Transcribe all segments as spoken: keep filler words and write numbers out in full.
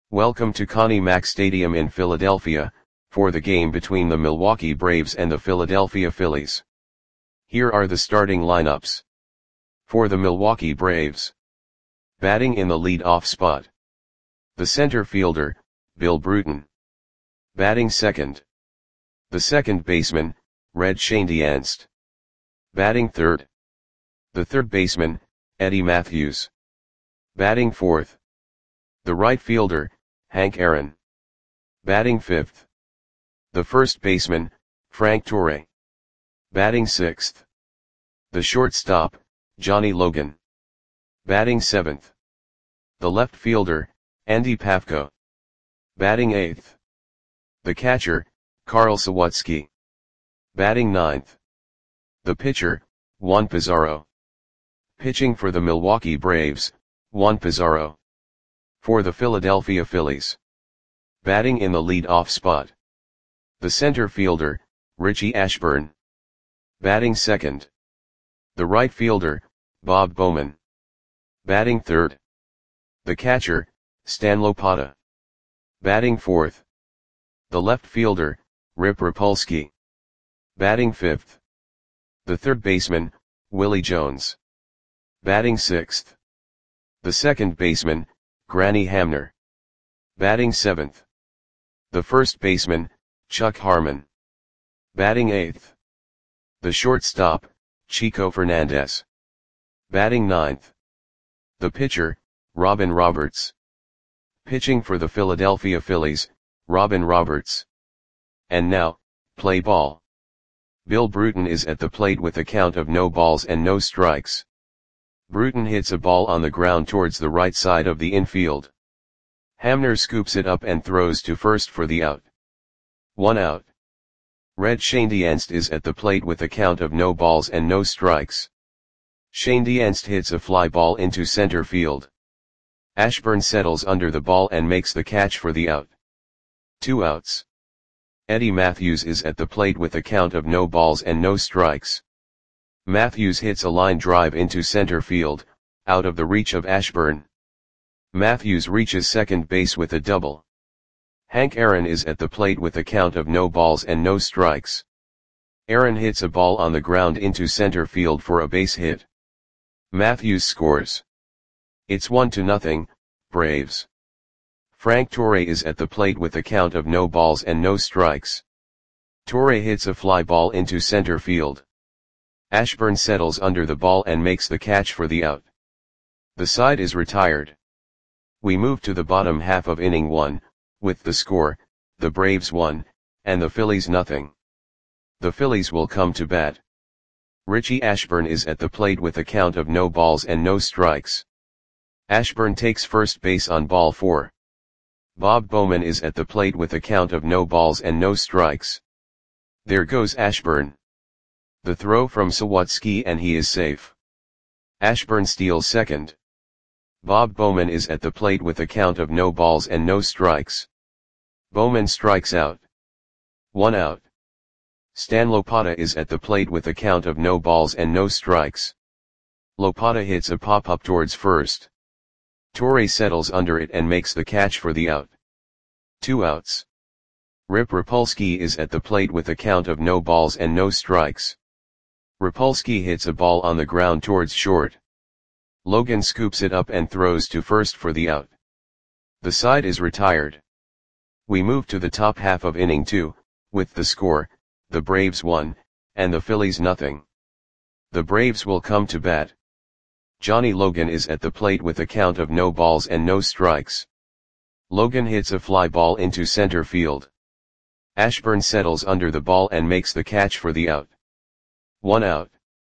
Welcome to Connie Mack Stadium in Philadelphia, for the game between the Milwaukee Braves and the Philadelphia Phillies. Here are the starting lineups. For the Milwaukee Braves. Batting in the lead-off spot. The center fielder, Bill Bruton. Batting second. The second baseman, Red Schoendienst. Batting third. The third baseman, Eddie Mathews. Batting fourth. The right fielder, Hank Aaron. Batting fifth. The first baseman, Frank Torre. Batting sixth. The shortstop, Johnny Logan. Batting seventh. The left fielder, Andy Pafko. Batting eighth. The catcher, Carl Sawatsky. Batting ninth. The pitcher, Juan Pizarro. Pitching for the Milwaukee Braves, Juan Pizarro. For the Philadelphia Phillies. Batting in the lead-off spot. The center fielder, Richie Ashburn. Batting second. The right fielder, Bob Bowman. Batting third. The catcher, Stan Lopata. Batting fourth. The left fielder, Rip Rapolsky. Batting fifth. The third baseman, Willie Jones. Batting sixth. The second baseman, Granny Hamner. Batting seventh. The first baseman, Chuck Harmon. Batting eighth. The shortstop, Chico Fernandez. Batting ninth. The pitcher, Robin Roberts. Pitching for the Philadelphia Phillies, Robin Roberts. And now, play ball. Bill Bruton is at the plate with a count of no balls and no strikes. Bruton hits a ball on the ground towards the right side of the infield. Hamner scoops it up and throws to first for the out. One out. Red Schoendienst is at the plate with a count of no balls and no strikes. Schoendienst hits a fly ball into center field. Ashburn settles under the ball and makes the catch for the out. Two outs. Eddie Mathews is at the plate with a count of no balls and no strikes. Mathews hits a line drive into center field, out of the reach of Ashburn. Mathews reaches second base with a double. Hank Aaron is at the plate with a count of no balls and no strikes. Aaron hits a ball on the ground into center field for a base hit. Mathews scores. It's one to nothing, Braves. Frank Torre is at the plate with a count of no balls and no strikes. Torre hits a fly ball into center field. Ashburn settles under the ball and makes the catch for the out. The side is retired. We move to the bottom half of inning one, with the score, the Braves one, and the Phillies nothing. The Phillies will come to bat. Richie Ashburn is at the plate with a count of no balls and no strikes. Ashburn takes first base on ball four. Bob Bowman is at the plate with a count of no balls and no strikes. There goes Ashburn. The throw from Sawatsky and he is safe. Ashburn steals second. Bob Bowman is at the plate with a count of no balls and no strikes. Bowman strikes out. One out. Stan Lopata is at the plate with a count of no balls and no strikes. Lopata hits a pop-up towards first. Torre settles under it and makes the catch for the out. Two outs. Rip Rapolsky is at the plate with a count of no balls and no strikes. Rapolsky hits a ball on the ground towards short. Logan scoops it up and throws to first for the out. The side is retired. We move to the top half of inning two, with the score, the Braves one, and the Phillies nothing. The Braves will come to bat. Johnny Logan is at the plate with a count of no balls and no strikes. Logan hits a fly ball into center field. Ashburn settles under the ball and makes the catch for the out. One out.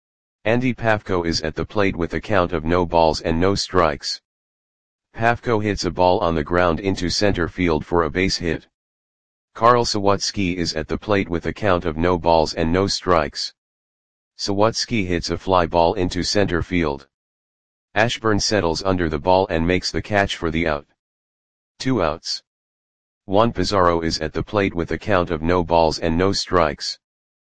Andy Pafko is at the plate with a count of no balls and no strikes. Pafko hits a ball on the ground into center field for a base hit. Carl Sawatsky is at the plate with a count of no balls and no strikes. Sawatsky hits a fly ball into center field. Ashburn settles under the ball and makes the catch for the out. Two outs. Juan Pizarro is at the plate with a count of no balls and no strikes.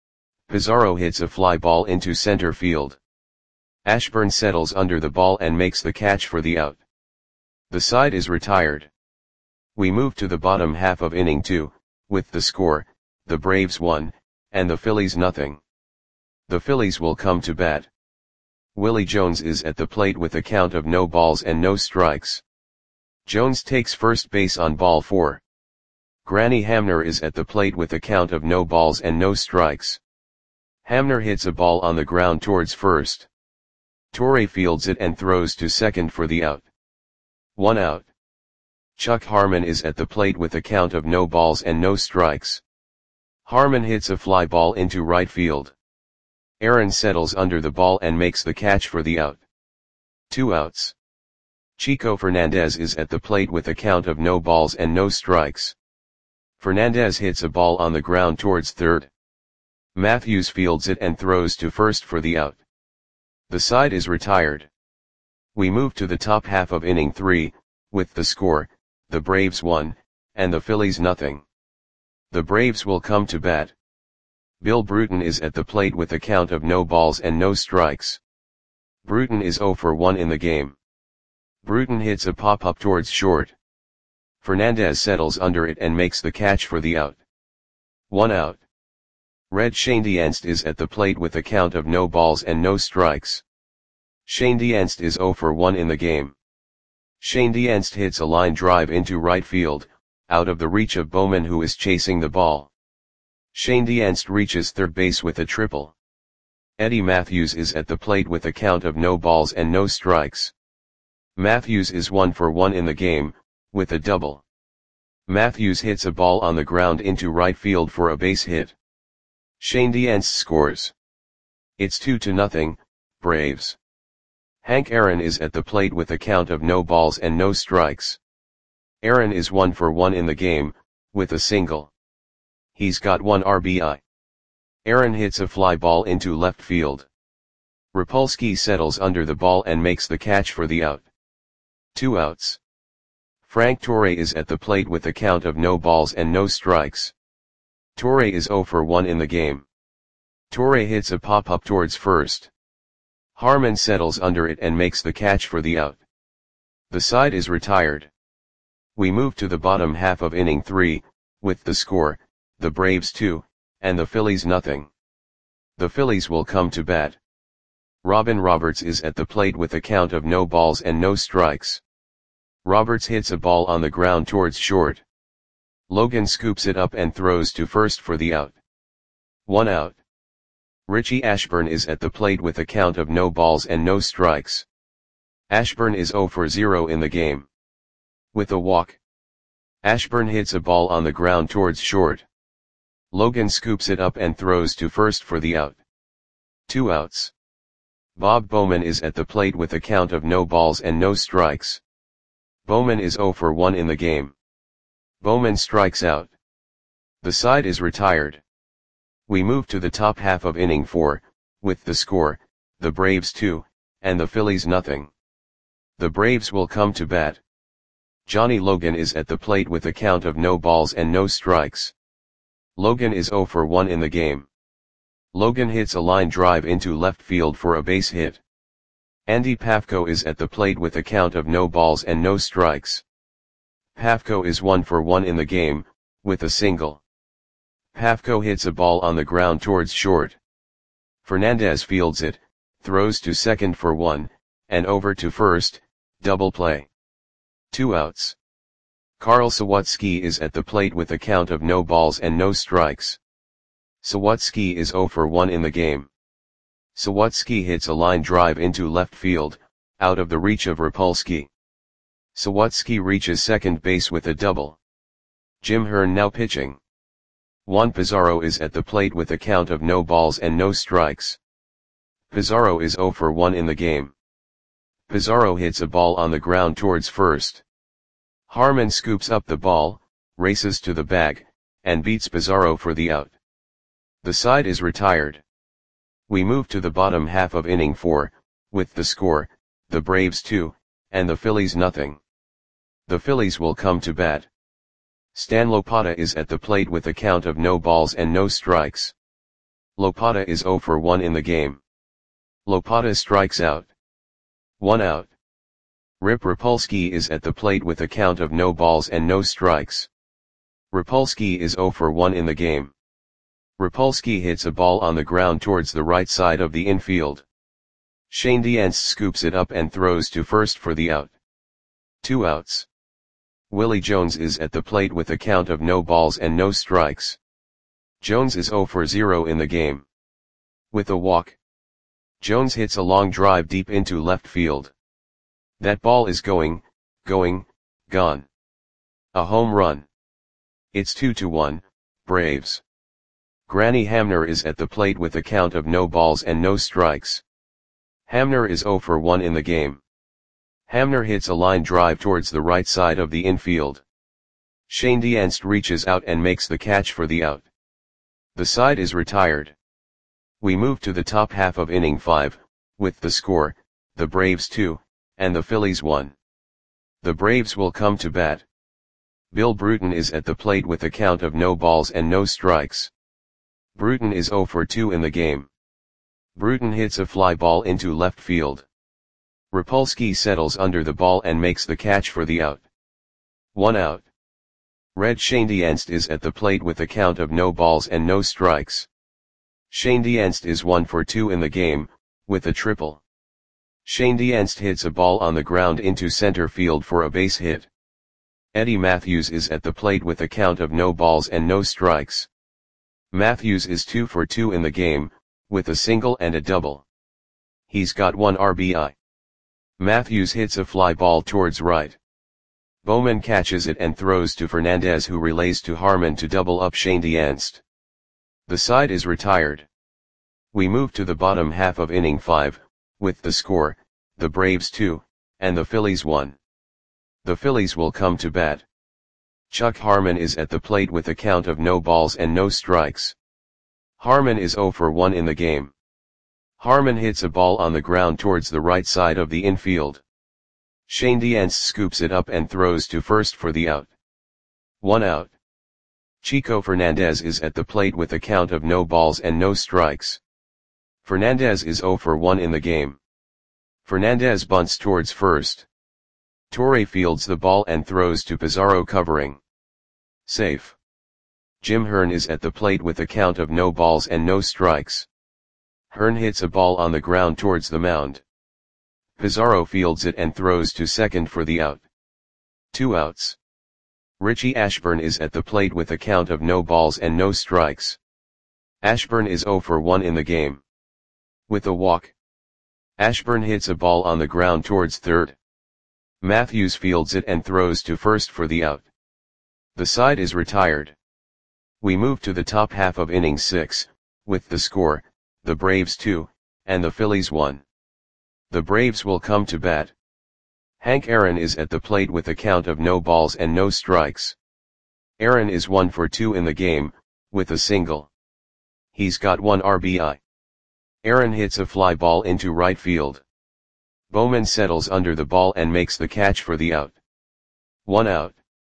Pizarro hits a fly ball into center field. Ashburn settles under the ball and makes the catch for the out. The side is retired. We move to the bottom half of inning two, with the score, the Braves one, and the Phillies nothing. The Phillies will come to bat. Willie Jones is at the plate with a count of no balls and no strikes. Jones takes first base on ball four. Granny Hamner is at the plate with a count of no balls and no strikes. Hamner hits a ball on the ground towards first. Torre fields it and throws to second for the out. One out. Chuck Harmon is at the plate with a count of no balls and no strikes. Harmon hits a fly ball into right field. Aaron settles under the ball and makes the catch for the out. Two outs. Chico Fernandez is at the plate with a count of no balls and no strikes. Fernandez hits a ball on the ground towards third. Matthews fields it and throws to first for the out. The side is retired. We move to the top half of inning three, with the score, the Braves one, and the Phillies nothing. The Braves will come to bat. Bill Bruton is at the plate with a count of no balls and no strikes. Bruton is oh for one in the game. Bruton hits a pop-up towards short. Fernandez settles under it and makes the catch for the out. One out. Red Schoendienst is at the plate with a count of no balls and no strikes. Schoendienst is oh for one in the game. Schoendienst hits a line drive into right field, out of the reach of Bowman, who is chasing the ball. Schoendienst reaches third base with a triple. Eddie Matthews is at the plate with a count of no balls and no strikes. Matthews is one for one in the game, with a double. Matthews hits a ball on the ground into right field for a base hit. Schoendienst scores. It's two to nothing, Braves. Hank Aaron is at the plate with a count of no balls and no strikes. Aaron is one for one in the game, with a single. He's got one R B I. Aaron hits a fly ball into left field. Rapolsky settles under the ball and makes the catch for the out. Two outs. Frank Torre is at the plate with a count of no balls and no strikes. Torre is oh for one in the game. Torre hits a pop-up towards first. Harmon settles under it and makes the catch for the out. The side is retired. We move to the bottom half of inning three, with the score, the Braves two, and the Phillies nothing. The Phillies will come to bat. Robin Roberts is at the plate with a count of no balls and no strikes. Roberts hits a ball on the ground towards short. Logan scoops it up and throws to first for the out. One out. Richie Ashburn is at the plate with a count of no balls and no strikes. Ashburn is oh for zero in the game. With a walk. Ashburn hits a ball on the ground towards short. Logan scoops it up and throws to first for the out. Two outs. Bob Bowman is at the plate with a count of no balls and no strikes. Bowman is oh for one in the game. Bowman strikes out. The side is retired. We move to the top half of inning four, with the score, the Braves two, and the Phillies nothing. The Braves will come to bat. Johnny Logan is at the plate with a count of no balls and no strikes. Logan is oh for one in the game. Logan hits a line drive into left field for a base hit. Andy Pafko is at the plate with a count of no balls and no strikes. Pafko is one for one in the game, with a single. Pafko hits a ball on the ground towards short. Fernandez fields it, throws to second for one, and over to first, double play. Two outs. Carl Sawatsky is at the plate with a count of no balls and no strikes. Sawatsky is oh for one in the game. Sawatsky hits a line drive into left field, out of the reach of Rapolsky. Sawatsky reaches second base with a double. Jim Hearn now pitching. Juan Pizarro is at the plate with a count of no balls and no strikes. Pizarro is oh for one in the game. Pizarro hits a ball on the ground towards first. Harmon scoops up the ball, races to the bag, and beats Pizarro for the out. The side is retired. We move to the bottom half of inning four, with the score, the Braves two, and the Phillies nothing. The Phillies will come to bat. Stan Lopata is at the plate with a count of no balls and no strikes. Lopata is oh for one in the game. Lopata strikes out. One out. Rip Rapolsky is at the plate with a count of no balls and no strikes. Rapolsky is zero for one in the game. Rapolsky hits a ball on the ground towards the right side of the infield. Schoendienst scoops it up and throws to first for the out. Two outs. Willie Jones is at the plate with a count of no balls and no strikes. Jones is zero for zero in the game. With a walk, Jones hits a long drive deep into left field. That ball is going, going, gone. A home run. It's two to one, Braves. Granny Hamner is at the plate with a count of no balls and no strikes. Hamner is zero for one in the game. Hamner hits a line drive towards the right side of the infield. Schoendienst reaches out and makes the catch for the out. The side is retired. We move to the top half of inning five, with the score, the Braves two, and the Phillies one. The Braves will come to bat. Bill Bruton is at the plate with a count of no balls and no strikes. Bruton is zero for two in the game. Bruton hits a fly ball into left field. Rapolsky settles under the ball and makes the catch for the out. One out. Red Schoendienst is at the plate with a count of no balls and no strikes. Schoendienst is one for two in the game, with a triple. Schoendienst hits a ball on the ground into center field for a base hit. Eddie Matthews is at the plate with a count of no balls and no strikes. Matthews is two for two in the game, with a single and a double. He's got one R B I. Matthews hits a fly ball towards right. Bowman catches it and throws to Fernandez, who relays to Harmon to double up Schoendienst. The side is retired. We move to the bottom half of inning five, with the score, the Braves two, and the Phillies one. The Phillies will come to bat. Chuck Harmon is at the plate with a count of no balls and no strikes. Harmon is zero for one in the game. Harmon hits a ball on the ground towards the right side of the infield. Schoendienst scoops it up and throws to first for the out. One out. Chico Fernandez is at the plate with a count of no balls and no strikes. Fernandez is zero for one in the game. Fernandez bunts towards first. Torre fields the ball and throws to Pizarro, covering. Safe. Jim Hearn is at the plate with a count of no balls and no strikes. Hearn hits a ball on the ground towards the mound. Pizarro fields it and throws to second for the out. Two outs. Richie Ashburn is at the plate with a count of no balls and no strikes. Ashburn is zero for one in the game. With a walk, Ashburn hits a ball on the ground towards third. Matthews fields it and throws to first for the out. The side is retired. We move to the top half of inning six, with the score, the Braves two, and the Phillies one. The Braves will come to bat. Hank Aaron is at the plate with a count of no balls and no strikes. Aaron is one for two in the game, with a single. He's got one R B I. Aaron hits a fly ball into right field. Bowman settles under the ball and makes the catch for the out. One out.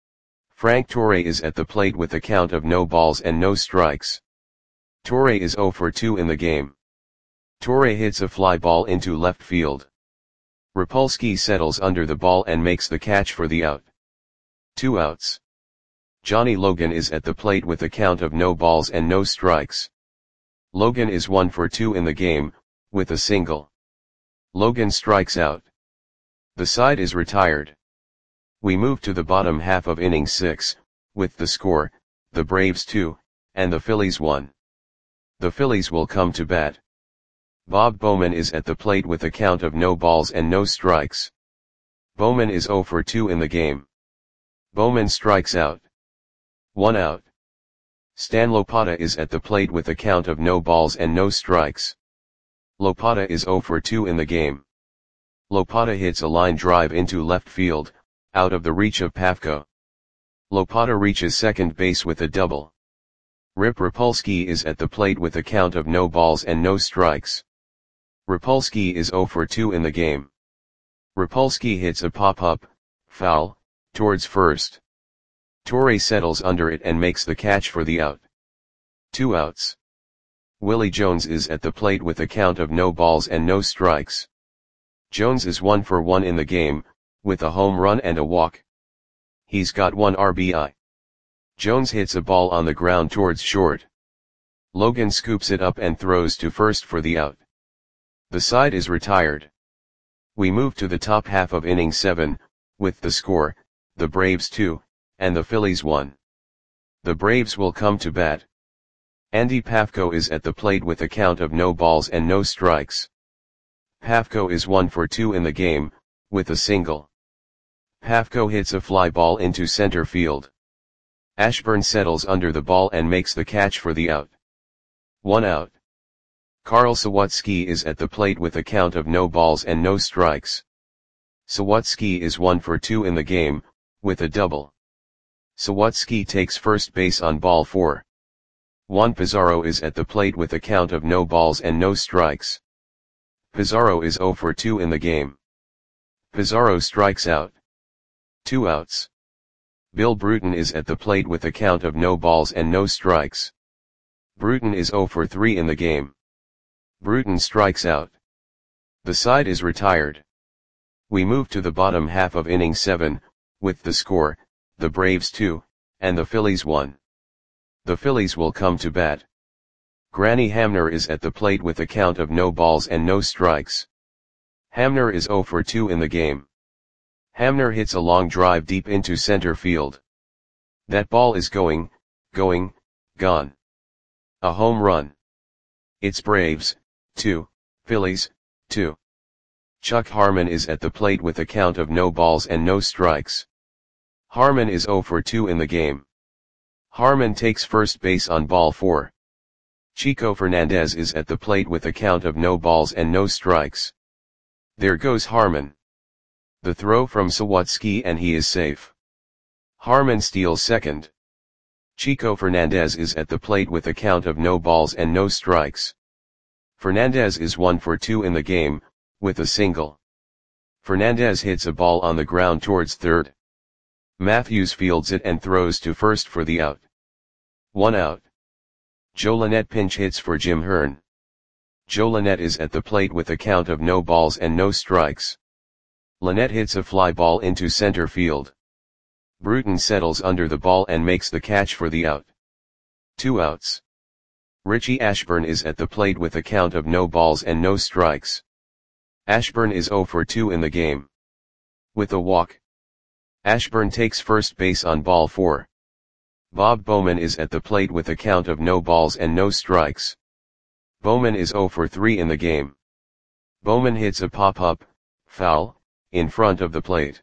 Frank Torre is at the plate with a count of no balls and no strikes. Torre is zero for two in the game. Torre hits a fly ball into left field. Rapolsky settles under the ball and makes the catch for the out. Two outs. Johnny Logan is at the plate with a count of no balls and no strikes. Logan is one for two in the game, with a single. Logan strikes out. The side is retired. We move to the bottom half of inning six, with the score, the Braves two, and the Phillies one. The Phillies will come to bat. Bob Bowman is at the plate with a count of no balls and no strikes. Bowman is zero for two in the game. Bowman strikes out. One out. Stan Lopata is at the plate with a count of no balls and no strikes. Lopata is zero for two in the game. Lopata hits a line drive into left field, out of the reach of Pafko. Lopata reaches second base with a double. Rip Rapolsky is at the plate with a count of no balls and no strikes. Rapolsky is zero for two in the game. Rapolsky hits a pop-up, foul, towards first. Torre settles under it and makes the catch for the out. Two outs. Willie Jones is at the plate with a count of no balls and no strikes. Jones is one for one in the game, with a home run and a walk. He's got one R B I. Jones hits a ball on the ground towards short. Logan scoops it up and throws to first for the out. The side is retired. We move to the top half of inning seven, with the score, the Braves two, and the Phillies one. The Braves will come to bat. Andy Pafko is at the plate with a count of no balls and no strikes. Pafko is one for two in the game, with a single. Pafko hits a fly ball into center field. Ashburn settles under the ball and makes the catch for the out. One out. Carl Sawatsky is at the plate with a count of no balls and no strikes. Sawatsky is one for two in the game, with a double. Sawatsky takes first base on ball four. Juan Pizarro is at the plate with a count of no balls and no strikes. Pizarro is zero for two in the game. Pizarro strikes out. Two outs. Bill Bruton is at the plate with a count of no balls and no strikes. Bruton is zero for three in the game. Bruton strikes out. The side is retired. We move to the bottom half of inning seven, with the score, the Braves two, and the Phillies one. The Phillies will come to bat. Granny Hamner is at the plate with a count of no balls and no strikes. Hamner is zero for two in the game. Hamner hits a long drive deep into center field. That ball is going, going, gone. A home run. It's Braves, two, Phillies, two. Chuck Harmon is at the plate with a count of no balls and no strikes. Harmon is zero for two in the game. Harmon takes first base on ball four. Chico Fernandez is at the plate with a count of no balls and no strikes. There goes Harmon. The throw from Sawatsky and he is safe. Harmon steals second. Chico Fernandez is at the plate with a count of no balls and no strikes. Fernandez is one for two in the game, with a single. Fernandez hits a ball on the ground towards third. Matthews fields it and throws to first for the out. One out. Joe Lynette pinch hits for Jim Hearn. Joe Lynette is at the plate with a count of no balls and no strikes. Lynette hits a fly ball into center field. Bruton settles under the ball and makes the catch for the out. Two outs. Richie Ashburn is at the plate with a count of no balls and no strikes. Ashburn is zero for two in the game. With a walk. Ashburn takes first base on ball four. Bob Bowman is at the plate with a count of no balls and no strikes. Bowman is zero for three in the game. Bowman hits a pop-up, foul, in front of the plate.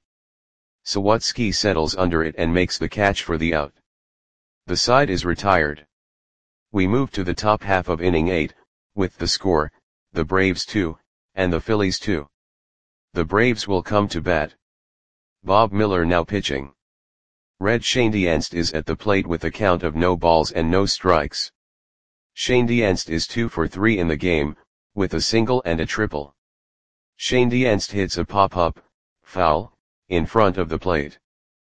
Sawatsky settles under it and makes the catch for the out. The side is retired. We move to the top half of inning eight, with the score, the Braves two, and the Phillies two. The Braves will come to bat. Bob Miller now pitching. Red Schoendienst is at the plate with a count of no balls and no strikes. Schoendienst is two for three in the game, with a single and a triple. Schoendienst hits a pop-up, foul, in front of the plate.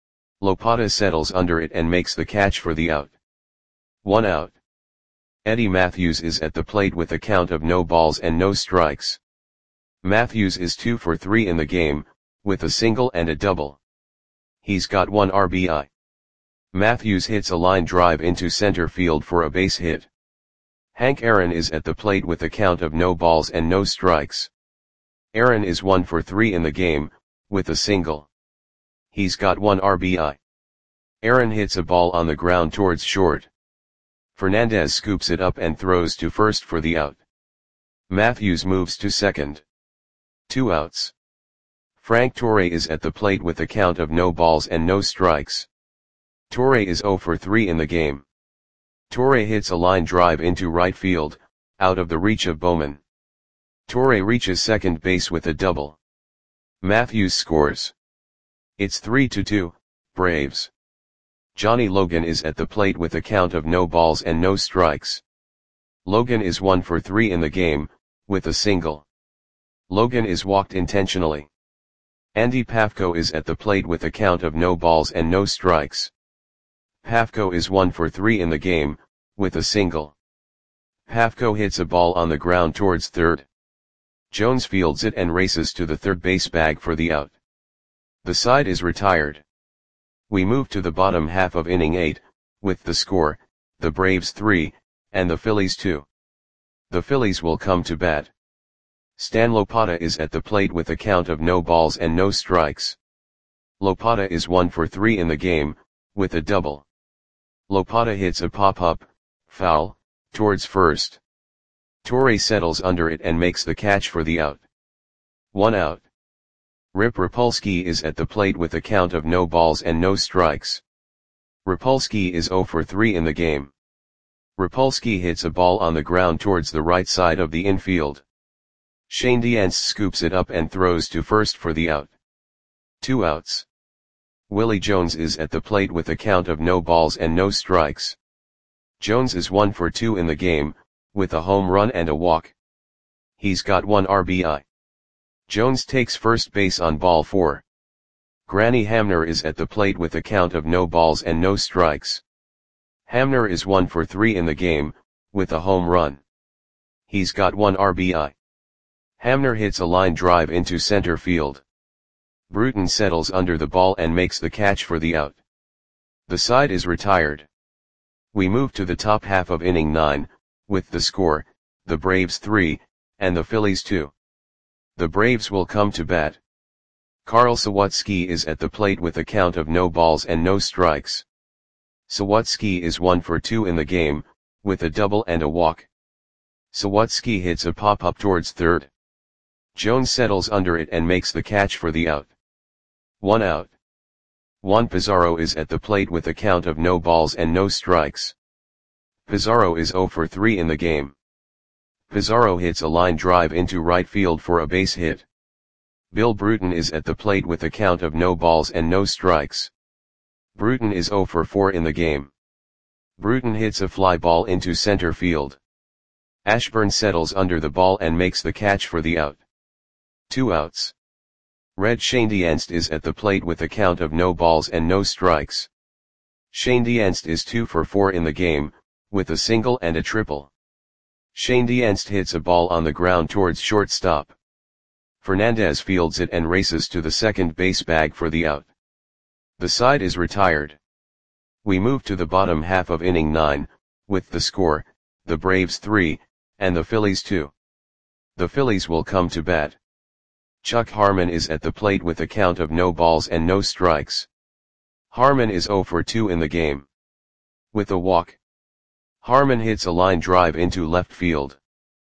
Lopata settles under it and makes the catch for the out. One out. Eddie Matthews is at the plate with a count of no balls and no strikes. Matthews is two for three in the game, with a single and a double. He's got one R B I. Matthews hits a line drive into center field for a base hit. Hank Aaron is at the plate with a count of no balls and no strikes. Aaron is one for three in the game, with a single. He's got one R B I. Aaron hits a ball on the ground towards short. Fernandez scoops it up and throws to first for the out. Matthews moves to second. Two outs. Frank Torre is at the plate with a count of no balls and no strikes. Torre is zero for three in the game. Torre hits a line drive into right field, out of the reach of Bowman. Torre reaches second base with a double. Matthews scores. It's three to two, Braves. Johnny Logan is at the plate with a count of no balls and no strikes. Logan is one for three in the game, with a single. Logan is walked intentionally. Andy Pafko is at the plate with a count of no balls and no strikes. Pafko is one for three in the game, with a single. Pafko hits a ball on the ground towards third. Jones fields it and races to the third base bag for the out. The side is retired. We move to the bottom half of inning eight, with the score, the Braves three, and the Phillies two. The Phillies will come to bat. Stan Lopata is at the plate with a count of no balls and no strikes. Lopata is one for three in the game, with a double. Lopata hits a pop-up, foul, towards first. Torre settles under it and makes the catch for the out. One out. Rip Rapolsky is at the plate with a count of no balls and no strikes. Rapolsky is zero for three in the game. Rapolsky hits a ball on the ground towards the right side of the infield. Shane Dienst scoops it up and throws to first for the out. Two outs. Willie Jones is at the plate with a count of no balls and no strikes. Jones is one for two in the game, with a home run and a walk. He's got one R B I. Jones takes first base on ball four. Granny Hamner is at the plate with a count of no balls and no strikes. Hamner is one for three in the game, with a home run. He's got one R B I. Hamner hits a line drive into center field. Bruton settles under the ball and makes the catch for the out. The side is retired. We move to the top half of inning nine, with the score, the Braves three, and the Phillies two. The Braves will come to bat. Carl Sawatsky is at the plate with a count of no balls and no strikes. Sawatsky is one for two in the game, with a double and a walk. Sawatsky hits a pop-up towards third. Jones settles under it and makes the catch for the out. One out. Juan Pizarro is at the plate with a count of no balls and no strikes. Pizarro is zero for three in the game. Pizarro hits a line drive into right field for a base hit. Bill Bruton is at the plate with a count of no balls and no strikes. Bruton is zero for four in the game. Bruton hits a fly ball into center field. Ashburn settles under the ball and makes the catch for the out. Two outs. Red Shane Dienst is at the plate with a count of no balls and no strikes. Shane Dienst is two for four in the game, with a single and a triple. Shane Dienst hits a ball on the ground towards shortstop. Fernandez fields it and races to the second base bag for the out. The side is retired. We move to the bottom half of inning nine, with the score, the Braves three, and the Phillies two. The Phillies will come to bat. Chuck Harmon is at the plate with a count of no balls and no strikes. Harmon is zero for two in the game. With a walk. Harmon hits a line drive into left field.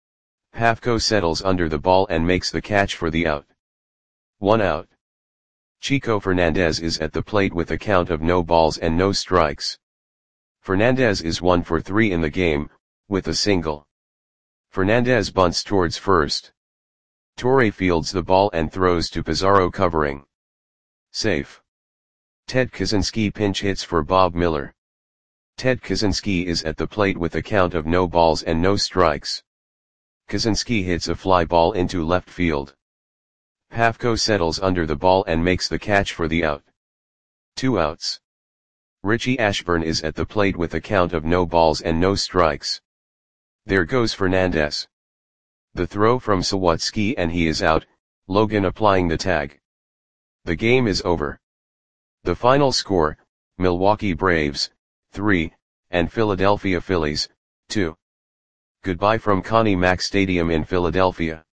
Pafko settles under the ball and makes the catch for the out. One out. Chico Fernandez is at the plate with a count of no balls and no strikes. Fernandez is one for three in the game, with a single. Fernandez bunts towards first. Torre fields the ball and throws to Pizarro covering. Safe. Ted Kaczynski pinch hits for Bob Miller. Ted Kaczynski is at the plate with a count of no balls and no strikes. Kaczynski hits a fly ball into left field. Pafko settles under the ball and makes the catch for the out. Two outs. Richie Ashburn is at the plate with a count of no balls and no strikes. There goes Fernandez. The throw from Sawatsky and he is out, Logan applying the tag. The game is over. The final score, Milwaukee Braves, three, and Philadelphia Phillies, two. Goodbye from Connie Mack Stadium in Philadelphia.